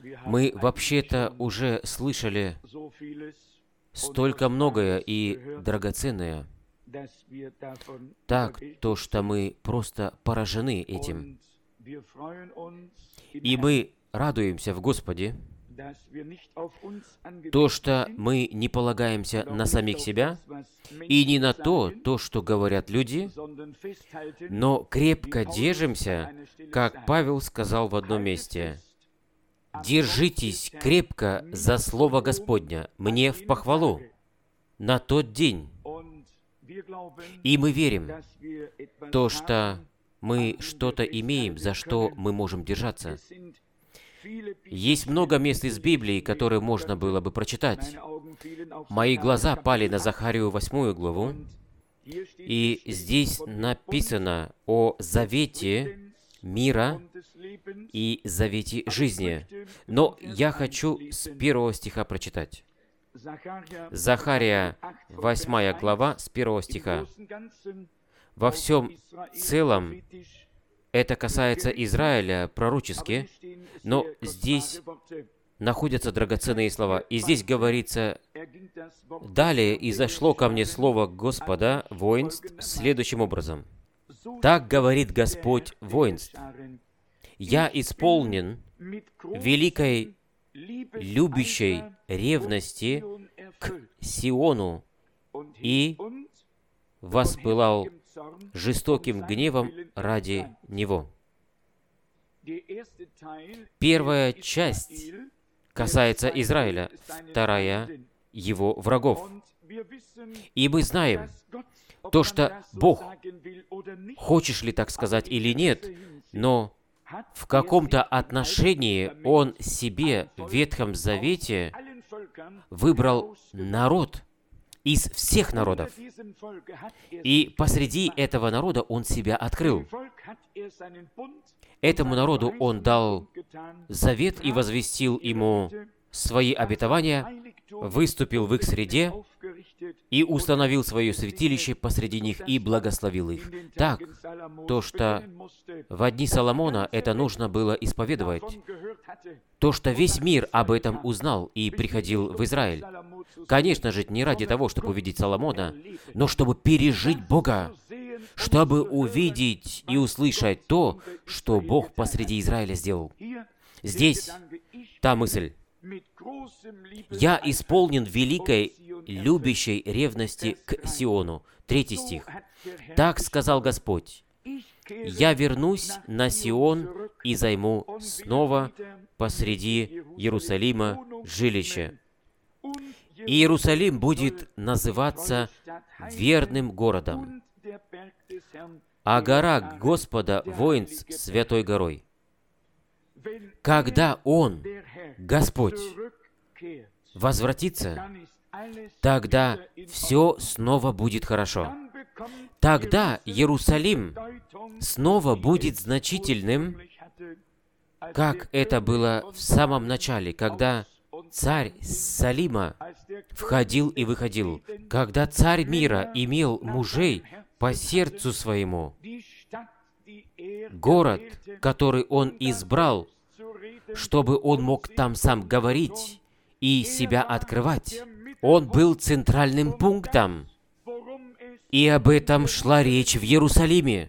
Мы вообще-то уже слышали столько многое и драгоценное, так, то, что мы просто поражены этим. И мы радуемся в Господе, то, что мы не полагаемся на самих себя и не на то, что говорят люди, но крепко держимся, как Павел сказал в одном месте: «Держитесь крепко за Слово Господня, мне в похвалу на тот день». И мы верим, то, что мы что-то имеем, за что мы можем держаться. Есть много мест из Библии, которые можно было бы прочитать. Мои глаза пали на Захарию 8 главу, и здесь написано о завете мира и завете жизни. Но я хочу с 1 стиха прочитать. Захария 8 глава с 1 стиха. Во всем целом это касается Израиля пророчески, но здесь находятся драгоценные слова. И здесь говорится: «Далее изошло ко мне слово Господа воинств следующим образом. Так говорит Господь воинств: я исполнен великой любящей ревности к Сиону и воспылал жестоким гневом ради него». Первая часть касается Израиля, вторая — его врагов. И мы знаем то, что Бог, хочешь ли так сказать или нет, но в каком-то отношении Он себе в Ветхом Завете выбрал народ из всех народов. И посреди этого народа Он себя открыл. Этому народу Он дал завет и возвестил ему свои обетования, выступил в их среде и установил свое святилище посреди них и благословил их. Так, то, что в дни Соломона это нужно было исповедовать, то, что весь мир об этом узнал и приходил в Израиль. Конечно же, не ради того, чтобы увидеть Соломона, но чтобы пережить Бога, чтобы увидеть и услышать то, что Бог посреди Израиля сделал. Здесь та мысль: «Я исполнен великой любящей ревности к Сиону». 3 стих. «Так сказал Господь: я вернусь на Сион и займу снова посреди Иерусалима жилище. И Иерусалим будет называться верным городом, а гора Господа воинств святой горой». Когда Он, Господь, возвратится, тогда все снова будет хорошо. Тогда Иерусалим снова будет значительным, как это было в самом начале, когда царь Салима входил и выходил, когда царь мира имел мужей по сердцу своему. Город, который он избрал, чтобы он мог там сам говорить и себя открывать, он был центральным пунктом. И об этом шла речь в Иерусалиме.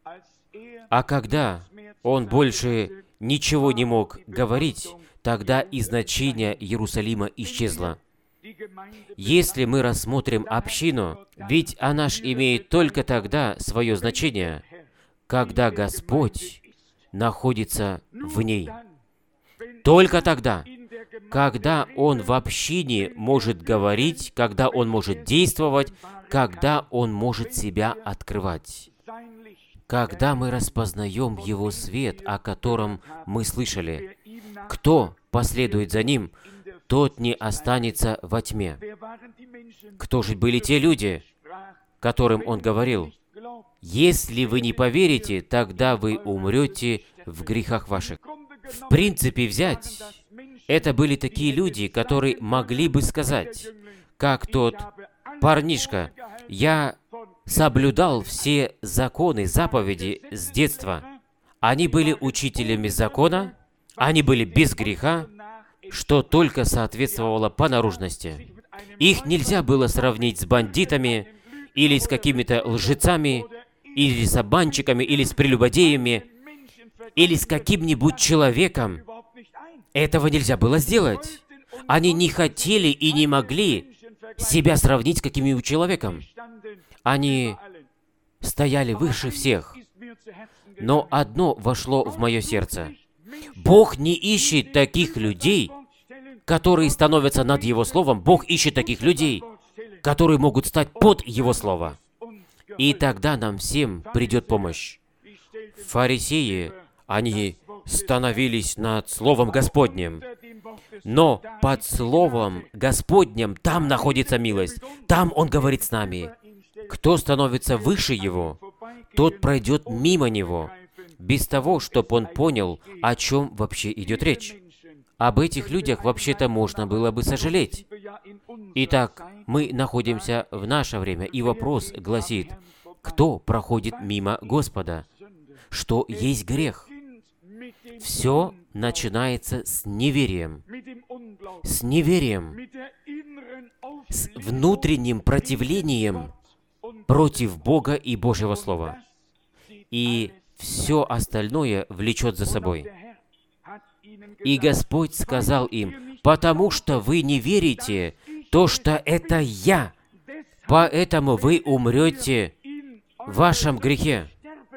А когда он больше ничего не мог говорить, тогда и значение Иерусалима исчезло. Если мы рассмотрим общину, ведь она ж имеет только тогда свое значение, когда Господь находится в ней. Только тогда, когда Он в общине может говорить, когда Он может действовать, когда Он может себя открывать. Когда мы распознаем Его свет, о котором мы слышали, кто последует за Ним, тот не останется во тьме. Кто же были те люди, которым Он говорил? Если вы не поверите, тогда вы умрете в грехах ваших. В принципе взять, это были такие люди, которые могли бы сказать, как тот парнишка: «Я соблюдал все законы, заповеди с детства». Они были учителями закона, они были без греха, что только соответствовало по наружности. Их нельзя было сравнить с бандитами, или с какими-то лжецами, или с обманщиками, или с прелюбодеями, или с каким-нибудь человеком. Этого нельзя было сделать. Они не хотели и не могли себя сравнить с каким-нибудь человеком. Они стояли выше всех. Но одно вошло в мое сердце. Бог не ищет таких людей, которые становятся над Его Словом. Бог ищет таких людей, которые могут стать под Его Слово. И тогда нам всем придет помощь. Фарисеи, они становились над Словом Господним. Но под Словом Господним там находится милость. Там Он говорит с нами. Кто становится выше Его, тот пройдет мимо Него, без того, чтобы он понял, о чем вообще идет речь. Об этих людях вообще-то можно было бы сожалеть. Итак, мы находимся в наше время, и вопрос гласит, кто проходит мимо Господа? Что есть грех? Все начинается с неверием. С неверием. С внутренним противлением против Бога и Божьего Слова. И все остальное влечет за собой. И Господь сказал им, «Потому что вы не верите, то, что это Я, поэтому вы умрете в вашем грехе».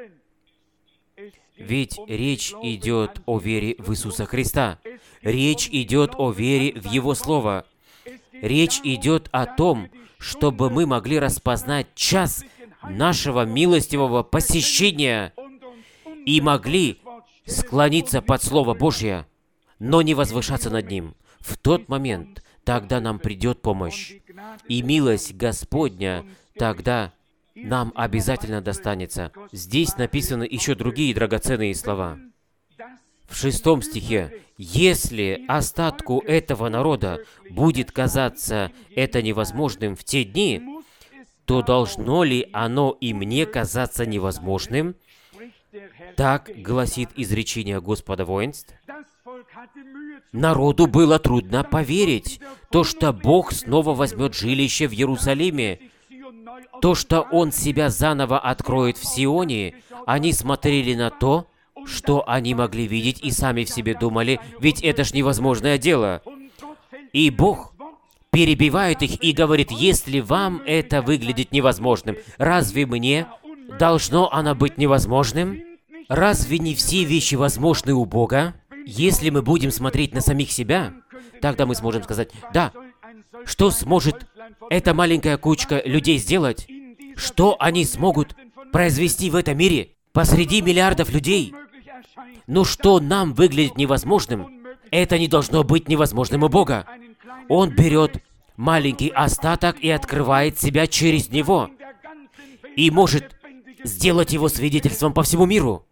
Ведь речь идет о вере в Иисуса Христа. Речь идет о вере в Его Слово. Речь идет о том, чтобы мы могли распознать час нашего милостивого посещения и могли склониться под Слово Божье, но не возвышаться над ним. В тот момент тогда нам придет помощь. И милость Господня тогда нам обязательно достанется. Здесь написаны еще другие драгоценные слова. В 6 стихе, «Если остатку этого народа будет казаться это невозможным в те дни, то должно ли оно и мне казаться невозможным?» Так гласит изречение Господа воинств. Народу было трудно поверить, то, что Бог снова возьмет жилище в Иерусалиме, то, что Он себя заново откроет в Сионе. Они смотрели на то, что они могли видеть, и сами в себе думали, ведь это ж невозможное дело. И Бог перебивает их и говорит, если вам это выглядит невозможным, разве мне должно оно быть невозможным? Разве не все вещи возможны у Бога? Если мы будем смотреть на самих себя, тогда мы сможем сказать, да, что сможет эта маленькая кучка людей сделать? Что они смогут произвести в этом мире посреди миллиардов людей? Но что нам выглядит невозможным, это не должно быть невозможным у Бога. Он берет маленький остаток и открывает себя через него, и может сделать его свидетельством по всему миру.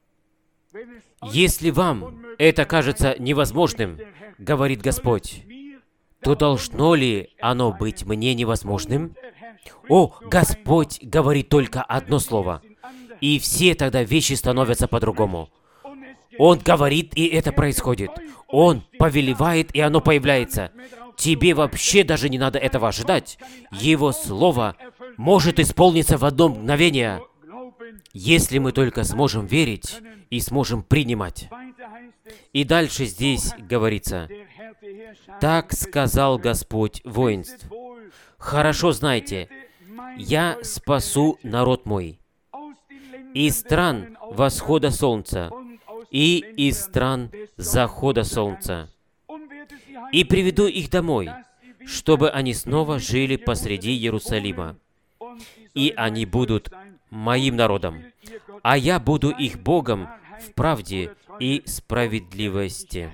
Если вам это кажется невозможным, говорит Господь, то должно ли оно быть мне невозможным? О, Господь говорит только одно слово, и все тогда вещи становятся по-другому. Он говорит, и это происходит. Он повелевает, и оно появляется. Тебе вообще даже не надо этого ожидать. Его слово может исполниться в одно мгновение, если мы только сможем верить и сможем принимать. И дальше здесь говорится, «Так сказал Господь воинств, хорошо знайте, я спасу народ мой из стран восхода солнца и из стран захода солнца, и приведу их домой, чтобы они снова жили посреди Иерусалима, и они будут моим народом, а я буду их Богом в правде и справедливости».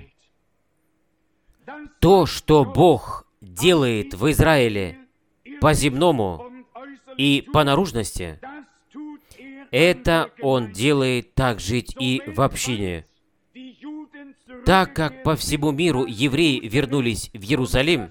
То, что Бог делает в Израиле по-земному и по наружности, это Он делает также и в общине. Так как по всему миру евреи вернулись в Иерусалим,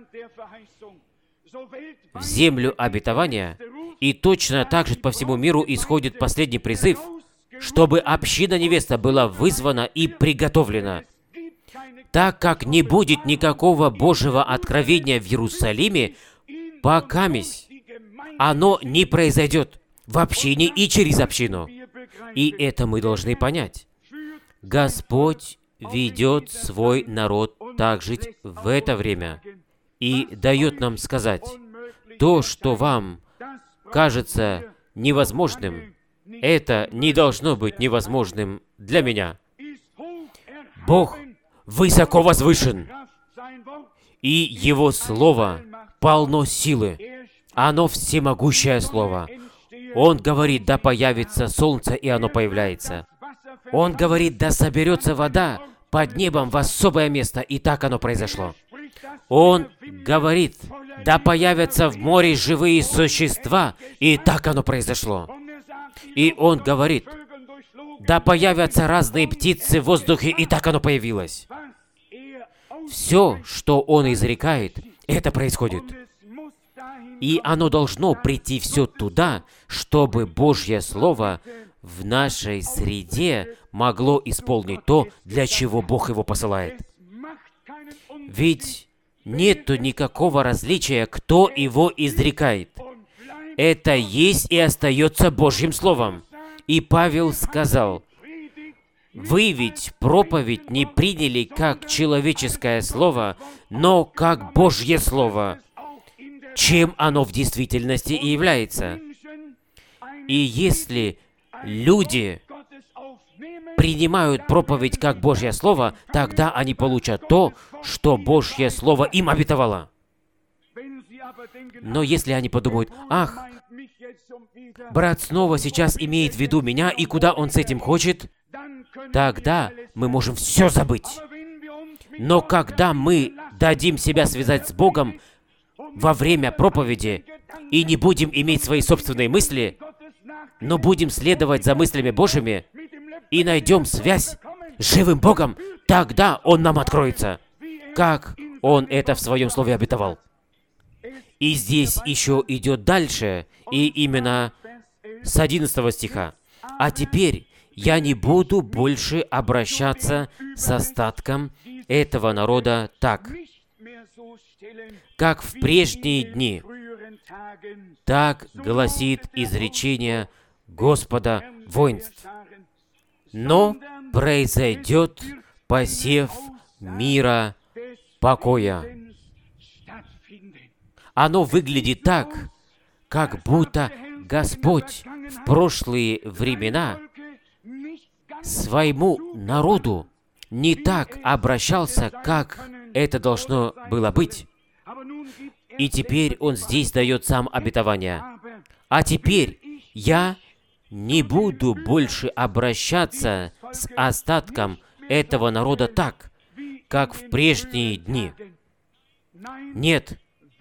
в землю обетования, и точно так же по всему миру исходит последний призыв, чтобы община невеста была вызвана и приготовлена. так как не будет никакого Божьего откровения в Иерусалиме, покамись оно не произойдет в общине и через общину. И это мы должны понять. Господь ведет свой народ так жить в это время и дает нам сказать, то, что вам кажется невозможным, это не должно быть невозможным для меня. Бог высоко возвышен, и Его Слово полно силы. Оно всемогущее Слово. Он говорит, да появится солнце, и оно появляется. Он говорит, да соберется вода под небом в особое место, и так оно произошло. Он говорит, да появятся в море живые существа, и так оно произошло. И Он говорит, да появятся разные птицы в воздухе, и так оно появилось. Все, что Он изрекает, это происходит. И оно должно прийти все туда, чтобы Божье Слово в нашей среде могло исполнить то, для чего Бог его посылает. Ведь нету никакого различия, кто его изрекает. Это есть и остается Божьим Словом. И Павел сказал, «Вы ведь проповедь не приняли как человеческое слово, но как Божье Слово, чем оно в действительности и является». И если люди принимают проповедь как Божье Слово, тогда они получат то, что Божье Слово им обетовало. Но если они подумают, «Ах, брат снова сейчас имеет в виду меня, и куда он с этим хочет», тогда мы можем все забыть. Но когда мы дадим себя связать с Богом во время проповеди и не будем иметь свои собственные мысли, но будем следовать за мыслями Божьими и найдем связь с живым Богом, тогда Он нам откроется, как Он это в Своем Слове обетовал. И здесь еще идет дальше, и именно с 11 стиха. «А теперь я не буду больше обращаться с остатком этого народа так, как в прежние дни. Так гласит изречение Господа воинств. Но произойдет посев мира, покоя». Оно выглядит так, как будто Господь в прошлые времена своему народу не так обращался, как это должно было быть. И теперь Он здесь дает сам обетование. «А теперь я не буду больше обращаться с остатком этого народа так, как в прежние дни». Нет,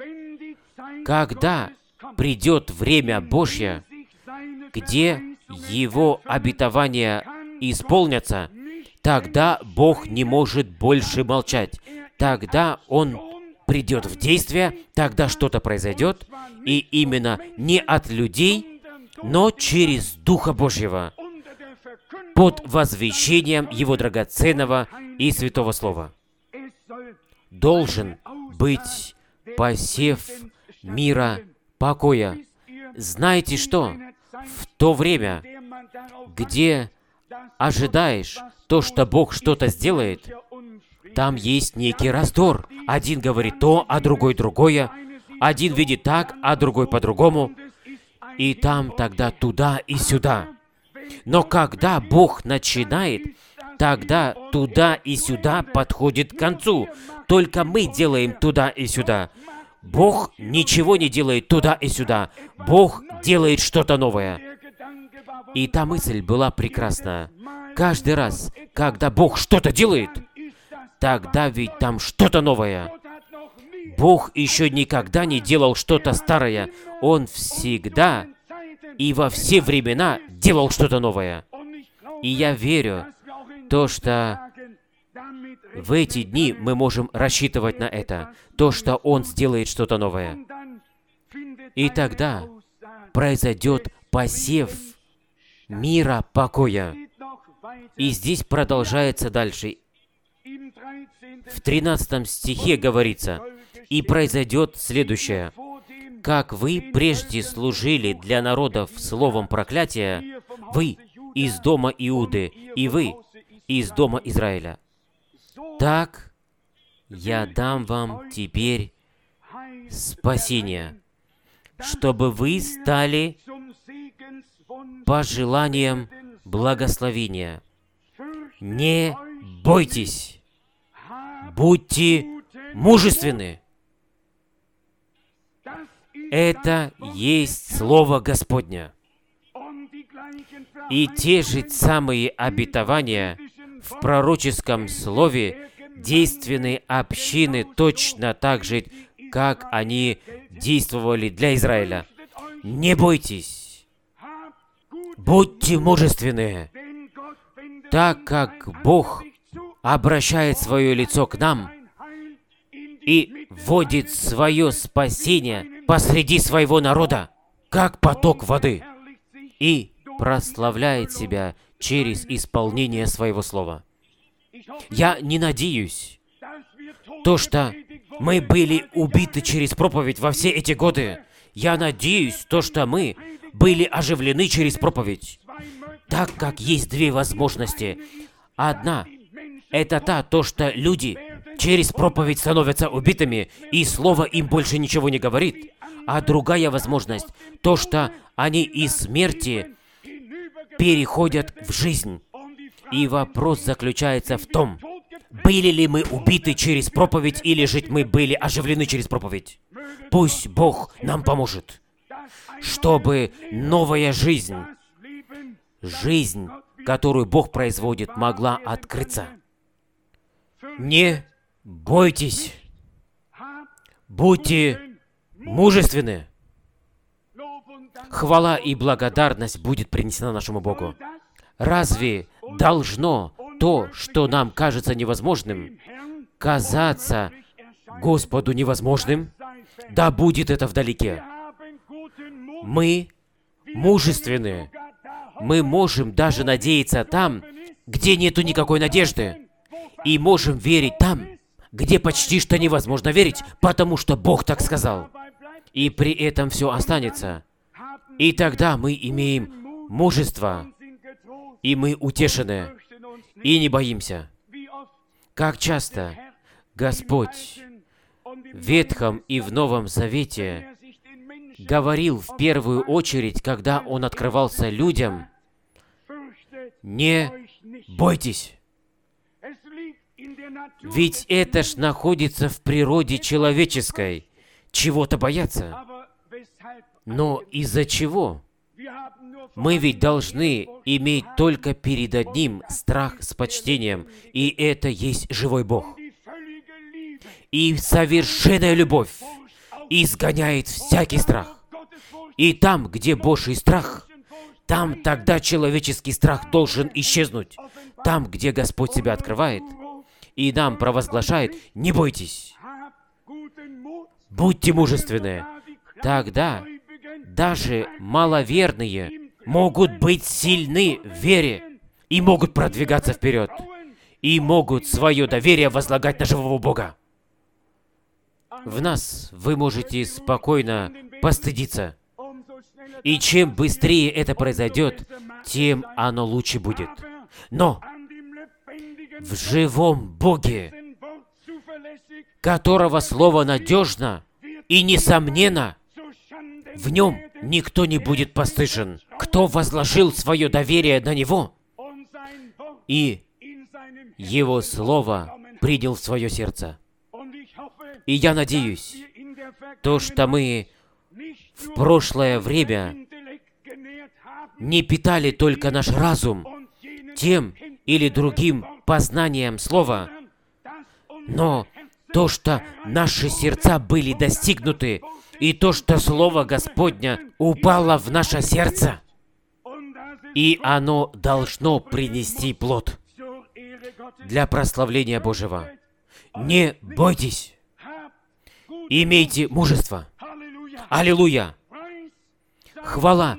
когда придет время Божье, где Его обетования исполнятся, тогда Бог не может больше молчать. Тогда Он придет в действие, тогда что-то произойдет, и именно не от людей, но через Духа Божьего, под возвещением Его драгоценного и святого Слова. Должен быть посев мира, покоя. Знаете что? В то время, где ожидаешь то, что Бог что-то сделает, там есть некий раздор. Один говорит то, а другой другое. Один видит так, а другой по-другому. И там тогда туда и сюда. Но когда Бог начинает, тогда туда и сюда подходит к концу. Только мы делаем туда и сюда. Бог ничего не делает туда и сюда. Бог делает что-то новое. И та мысль была прекрасна. Каждый раз, когда Бог что-то делает, тогда ведь там что-то новое. Бог еще никогда не делал что-то старое. Он всегда и во все времена делал что-то новое. И я верю, то, что в эти дни мы можем рассчитывать на это, то, что Он сделает что-то новое. И тогда произойдет посев мира, покоя. И здесь продолжается дальше. В 13 стихе говорится: «И произойдет следующее. Как вы прежде служили для народов словом проклятия, вы из дома Иуды, и вы из дома Израиля, так я дам вам теперь спасение, чтобы вы стали пожеланием благословения. Не бойтесь, будьте мужественны». Это есть Слово Господня. И те же самые обетования в пророческом слове действенны общины точно так же, как они действовали для Израиля. Не бойтесь, будьте мужественны, так как Бог обращает свое лицо к нам и вводит свое спасение посреди своего народа, как поток воды, и прославляет себя через исполнение своего слова. Я не надеюсь, то, что мы были убиты через проповедь во все эти годы. Я надеюсь, то, что мы были оживлены через проповедь, так как есть две возможности. Одна — это то, что люди через проповедь становятся убитыми, и Слово им больше ничего не говорит. А другая возможность — то, что они из смерти переходят в жизнь. И вопрос заключается в том, были ли мы убиты через проповедь, или же мы были оживлены через проповедь. Пусть Бог нам поможет, чтобы новая жизнь, которую Бог производит, могла открыться. Не бойтесь, будьте мужественны. Хвала и благодарность будет принесена нашему Богу. Разве должно то, что нам кажется невозможным, казаться Господу невозможным? Да будет это вдалеке. Мы мужественны. Мы можем даже надеяться там, где нету никакой надежды. И можем верить там, где почти что невозможно верить, потому что Бог так сказал. И при этом все останется. И тогда мы имеем мужество, и мы утешены, и не боимся. Как часто Господь в Ветхом и в Новом Завете говорил в первую очередь, когда Он открывался людям: «Не бойтесь». Ведь это ж находится в природе человеческой, чего-то бояться. Но из-за чего? Мы ведь должны иметь только перед одним страх с почтением, и это есть живой Бог. И совершенная любовь изгоняет всякий страх. И там, где Божий страх, там тогда человеческий страх должен исчезнуть. Там, где Господь себя открывает и нам провозглашает: «Не бойтесь, будьте мужественны», тогда даже маловерные могут быть сильны в вере и могут продвигаться вперед, и могут свое доверие возлагать на живого Бога. В нас вы можете спокойно постыдиться. И чем быстрее это произойдет, тем оно лучше будет. Но в живом Боге, которого Слово надежно и несомненно, в Нем никто не будет постыжен. Кто возложил свое доверие на Него и Его Слово принял в свое сердце. И я надеюсь, то, что мы в прошлое время не питали только наш разум тем или другим познанием Слова, но то, что наши сердца были достигнуты, и то, что Слово Господня упало в наше сердце, и оно должно принести плод для прославления Божьего. Не бойтесь. Имейте мужество. Аллилуйя! Хвала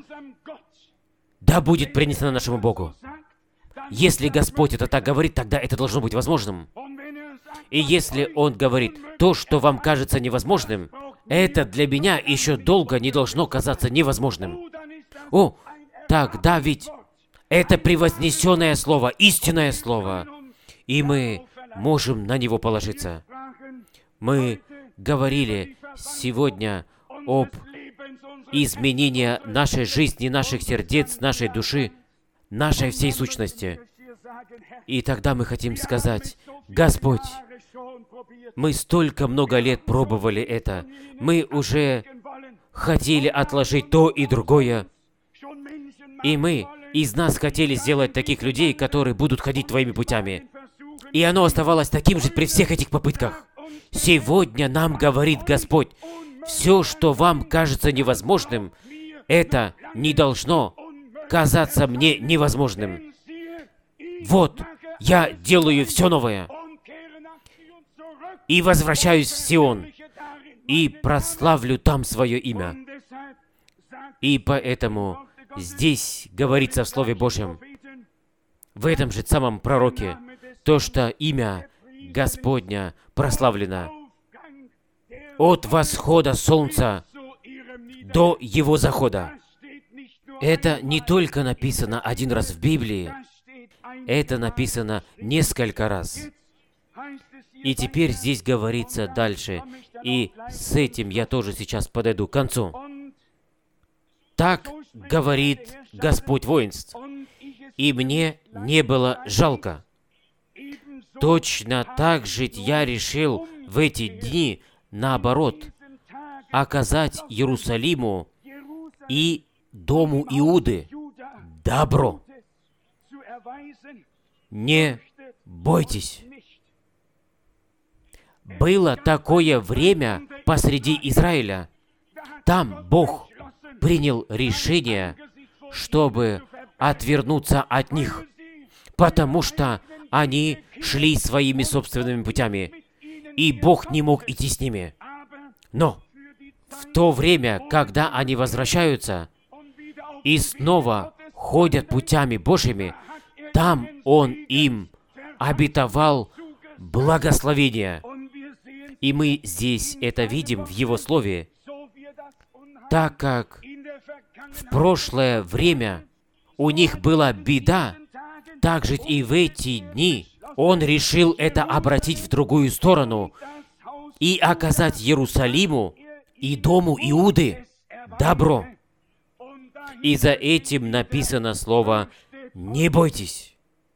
да будет принесена нашему Богу. Если Господь это так говорит, тогда это должно быть возможным. И если Он говорит, то, что вам кажется невозможным, это для меня еще долго не должно казаться невозможным. О, тогда ведь это превознесенное Слово, истинное Слово, и мы можем на него положиться. Мы говорили сегодня об изменении нашей жизни, наших сердец, нашей души, нашей всей сущности. И тогда мы хотим сказать: Господь, мы столько много лет пробовали это. Мы уже хотели отложить то и другое. И мы из нас хотели сделать таких людей, которые будут ходить Твоими путями. И оно оставалось таким же при всех этих попытках. Сегодня нам говорит Господь: все, что вам кажется невозможным, это не должно казаться мне невозможным. Вот, я делаю все новое. И возвращаюсь в Сион, и прославлю там свое имя. И поэтому здесь говорится в Слове Божьем, в этом же самом пророке, то, что имя Господня прославлено от восхода солнца до его захода. Это не только написано один раз в Библии, это написано несколько раз. И теперь здесь говорится дальше, и с этим я тоже сейчас подойду к концу. Так говорит Господь воинств, и мне не было жалко. Точно так же я решил в эти дни, наоборот, оказать Иерусалиму и дому Иуды добро. Не бойтесь. Было такое время посреди Израиля. Там Бог принял решение, чтобы отвернуться от них, потому что они шли своими собственными путями, и Бог не мог идти с ними. Но в то время, когда они возвращаются и снова ходят путями Божьими, там Он им обетовал благословение. И мы здесь это видим в Его Слове, так как в прошлое время у них была беда, так же и в эти дни Он решил это обратить в другую сторону и оказать Иерусалиму и дому Иуды добро. И за этим написано слово «не бойтесь».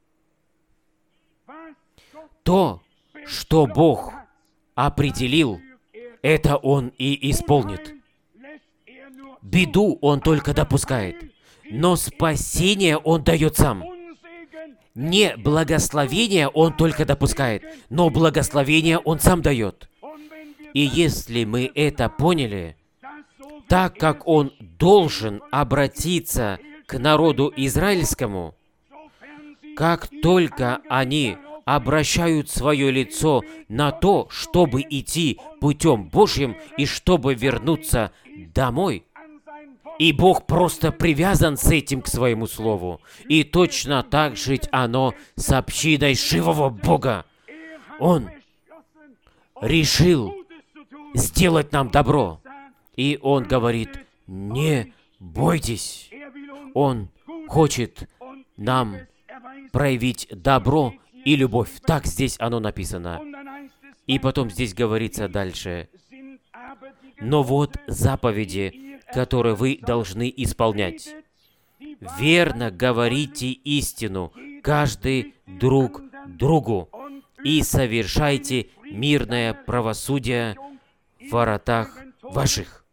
То, что Бог определил, это Он и исполнит. Беду Он только допускает, но спасение Он дает сам. Не благословение Он только допускает, но благословение Он сам дает. И если мы это поняли, так как Он должен обратиться к народу израильскому, как только они обращают свое лицо на то, чтобы идти путем Божьим и чтобы вернуться домой, и Бог просто привязан с этим к своему слову. И точно так же оно с общиной живого Бога. Он решил сделать нам добро. И Он говорит: не бойтесь. Он хочет нам проявить добро и любовь. Так здесь оно написано. И потом здесь говорится дальше: но вот заповеди, которые вы должны исполнять. Верно говорите истину, каждый друг другу, и совершайте мирное правосудие в воротах ваших.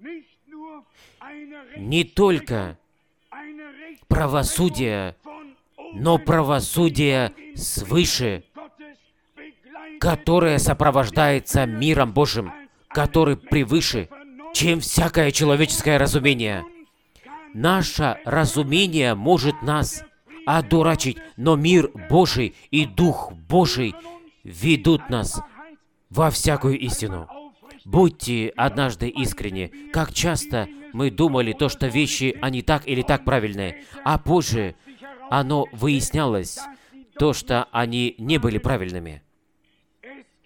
Не только правосудие, но правосудие свыше, которое сопровождается миром Божьим, который превыше, чем всякое человеческое разумение. Наше разумение может нас одурачить, но мир Божий и Дух Божий ведут нас во всякую истину. Будьте однажды искренни. Как часто мы думали то, что вещи, они так или так правильные, а позже оно выяснялось, то, что они не были правильными.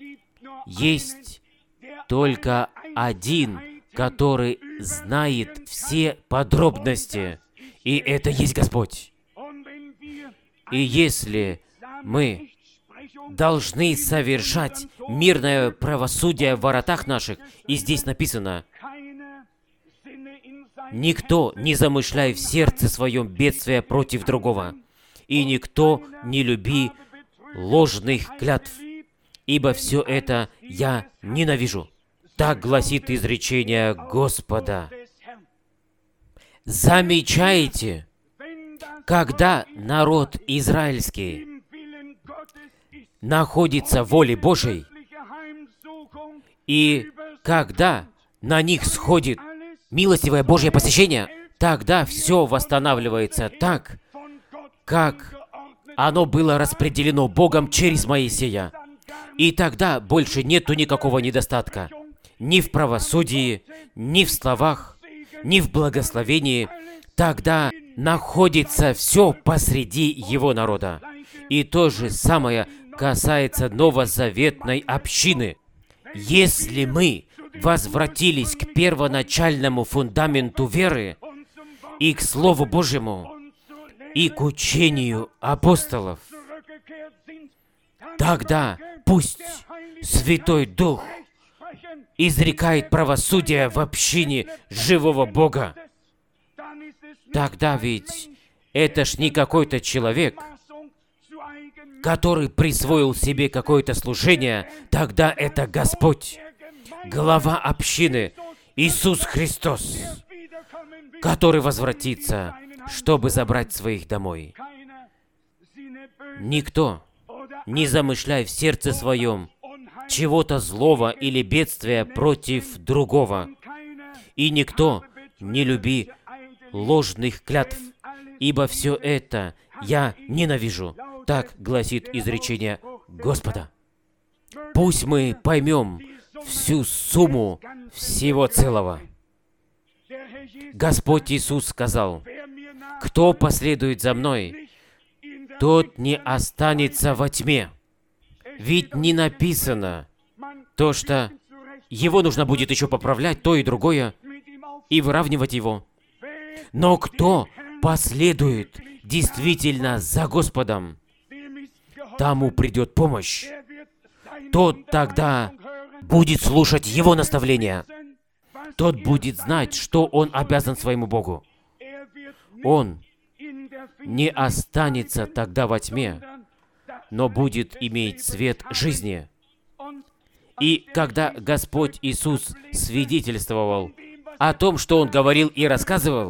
есть только один, который знает все подробности, и это есть Господь. И если мы должны совершать мирное правосудие в воротах наших, и здесь написано: «Никто не замышляет в сердце своем бедствия против другого, и никто не люби ложных клятв, ибо все это я ненавижу». Так гласит изречение Господа. Замечаете, когда народ израильский находится в воле Божьей, и когда на них сходит милостивое Божье посещение, тогда все восстанавливается так, как оно было распределено Богом через Моисея. И тогда больше нету никакого недостатка. Ни в правосудии, ни в словах, ни в благословении. Тогда находится все посреди Его народа. И то же самое касается новозаветной общины. Если мы возвратились к первоначальному фундаменту веры и к Слову Божьему, и к учению апостолов, тогда пусть Святой Дух изрекает правосудие в общине живого Бога. Тогда ведь это ж не какой-то человек, который присвоил себе какое-то служение. Тогда это Господь, глава общины, Иисус Христос, который возвратится, чтобы забрать своих домой. Никто не замышляй в сердце своем чего-то злого или бедствия против другого. И никто не люби ложных клятв, ибо все это я ненавижу. Так гласит изречение Господа. Пусть мы поймем всю сумму всего целого. Господь Иисус сказал: «Кто последует за Мной, тот не останется во тьме». Ведь не написано то, что его нужно будет еще поправлять, то и другое, и выравнивать его. Но кто последует действительно за Господом, тому придет помощь. Тот тогда будет слушать Его наставления. Тот будет знать, что он обязан своему Богу. Он не останется тогда во тьме, но будет иметь свет жизни. И когда Господь Иисус свидетельствовал о том, что Он говорил и рассказывал,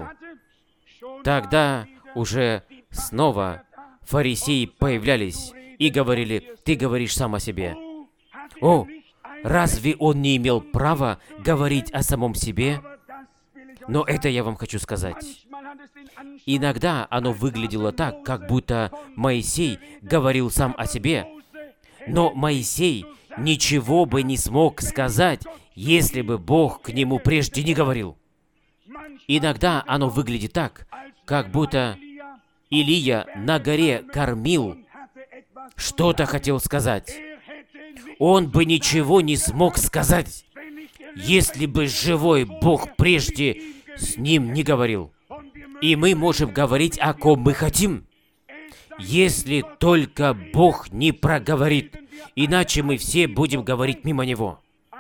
тогда уже снова фарисеи появлялись и говорили: «Ты говоришь сам о себе». О, разве Он не имел права говорить о самом себе? Но это я вам хочу сказать. Иногда оно выглядело так, как будто Моисей говорил сам о себе, но Моисей ничего бы не смог сказать, если бы Бог к нему прежде не говорил. Иногда оно выглядит так, как будто Илия на горе кормил, что-то хотел сказать. Он бы ничего не смог сказать, если бы живой Бог прежде с ним не говорил. И мы можем говорить, о ком мы хотим, если только Бог не проговорит, иначе мы все будем говорить мимо Него.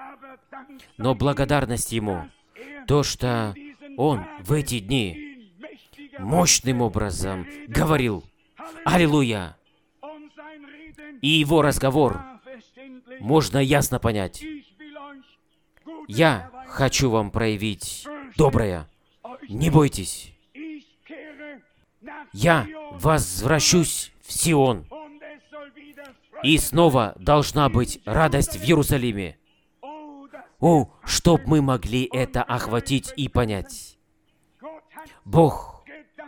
Но благодарность Ему, то, что Он в эти дни мощным образом говорил. Аллилуйя! И Его разговор можно ясно понять. Я хочу вам проявить доброе. Не бойтесь. Я возвращусь в Сион. И снова должна быть радость в Иерусалиме. О, чтоб мы могли это охватить и понять. Бог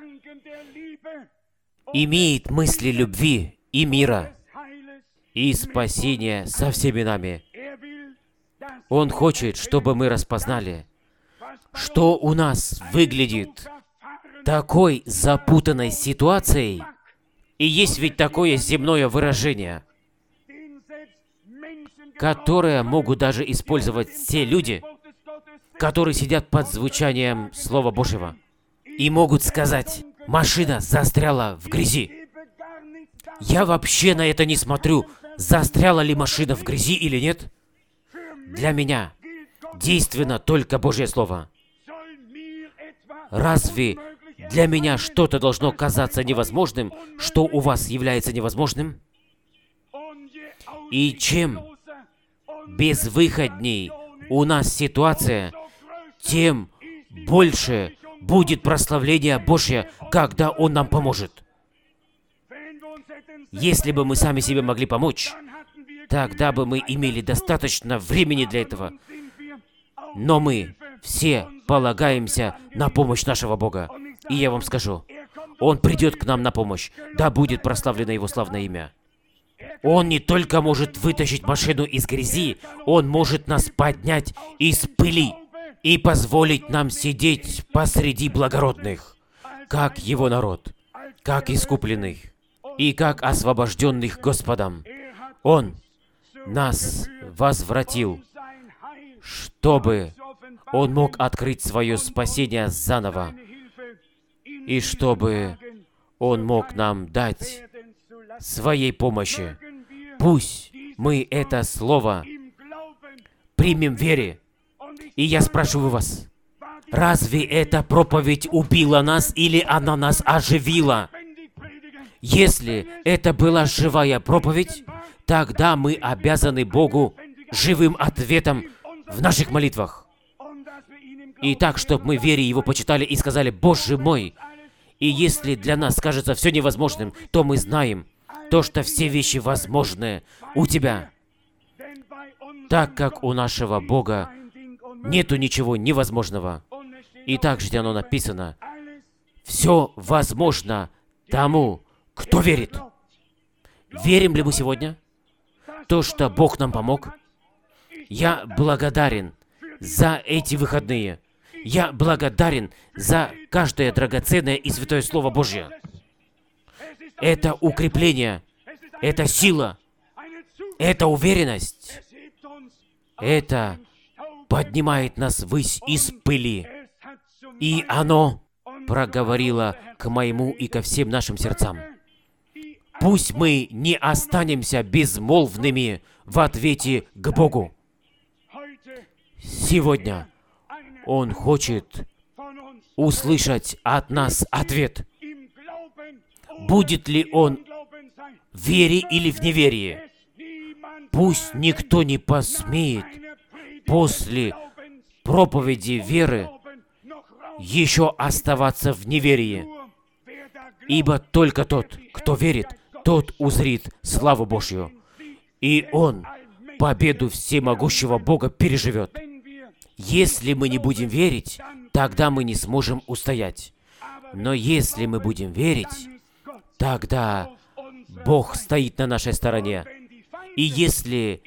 имеет мысли любви и мира, и спасения со всеми нами. Он хочет, чтобы мы распознали, что у нас выглядит такой запутанной ситуацией, и есть ведь такое земное выражение: которые могут даже использовать те люди, которые сидят под звучанием Слова Божьего и могут сказать: машина застряла в грязи. Я вообще на это не смотрю, застряла ли машина в грязи или нет. Для меня действенно только Божье Слово. Разве для меня что-то должно казаться невозможным, что у вас является невозможным? И чем безвыходней у нас ситуация, тем больше будет прославление Божье, когда Он нам поможет. Если бы мы сами себе могли помочь, тогда бы мы имели достаточно времени для этого. Но мы все полагаемся на помощь нашего Бога. И я вам скажу, Он придет к нам на помощь. Да будет прославлено Его славное имя. Он не только может вытащить машину из грязи, Он может нас поднять из пыли и позволить нам сидеть посреди благородных, как Его народ, как искупленных и как освобожденных Господом. Он нас возвратил, чтобы Он мог открыть свое спасение заново, и чтобы Он мог нам дать своей помощи. Пусть мы это слово примем в вере. И я спрашиваю вас, разве эта проповедь убила нас или она нас оживила? Если это была живая проповедь, тогда мы обязаны Богу живым ответом в наших молитвах. И так, чтобы мы в вере Его почитали и сказали: «Боже мой!» И если для нас кажется все невозможным, то мы знаем, то, что все вещи возможны у Тебя. Так как у нашего Бога нету ничего невозможного. И также оно написано: все возможно тому, кто верит. Верим ли мы сегодня? То, что Бог нам помог. Я благодарен за эти выходные. Я благодарен за каждое драгоценное и святое Слово Божье. Это укрепление, это сила, это уверенность. Это поднимает нас ввысь из пыли. И оно проговорило к моему и ко всем нашим сердцам. Пусть мы не останемся безмолвными в ответе к Богу. Сегодня Он хочет услышать от нас ответ. Будет ли он в вере или в неверии? Пусть никто не посмеет после проповеди веры еще оставаться в неверии. Ибо только тот, кто верит, тот узрит славу Божью. И он победу всемогущего Бога переживет. Если мы не будем верить, тогда мы не сможем устоять. Но если мы будем верить, тогда Бог стоит на нашей стороне. И если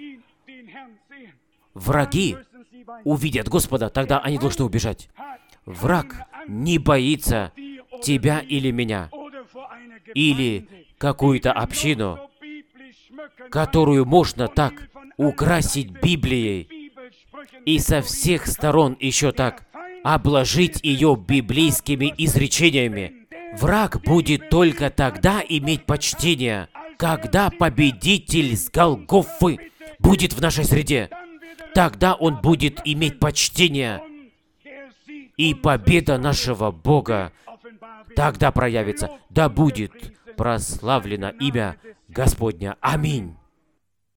враги увидят Господа, тогда они должны убежать. Враг не боится тебя или меня, или какую-то общину, которую можно так украсить Библией и со всех сторон еще так обложить ее библейскими изречениями. Враг будет только тогда иметь почтение, когда победитель с Голгофы будет в нашей среде. Тогда он будет иметь почтение, и победа нашего Бога тогда проявится. Да будет прославлено имя Господня. Аминь.